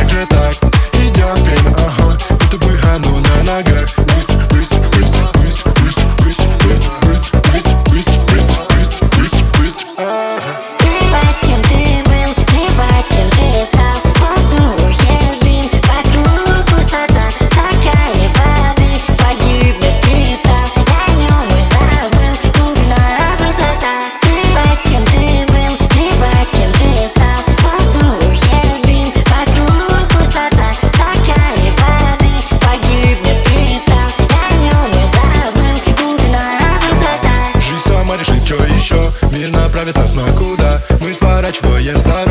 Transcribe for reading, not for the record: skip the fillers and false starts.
как же так? Идет время, ага, будто бы оно на ногах. Быстро, быстро, быстро, быстро, быстро, быстро, быстро, быстро, быстро, быстро, быстро, быстро, быстро, ага. Плевать, кем ты был, плевать, кем ты стал. Воздухе дым, вокруг пустота. В стакане воды погибнет кристалл. Я о нем и забыл, глубина, высота. Плевать, кем ты был, плевать, кем ты стал. Воздухе дым, вокруг пустота. В стакане воды погибнет кристалл. Я о нем и забыл, глубина, высота. Жизнь сама решит, что еще. Мир направит нас на куда. Мы сворачиваем с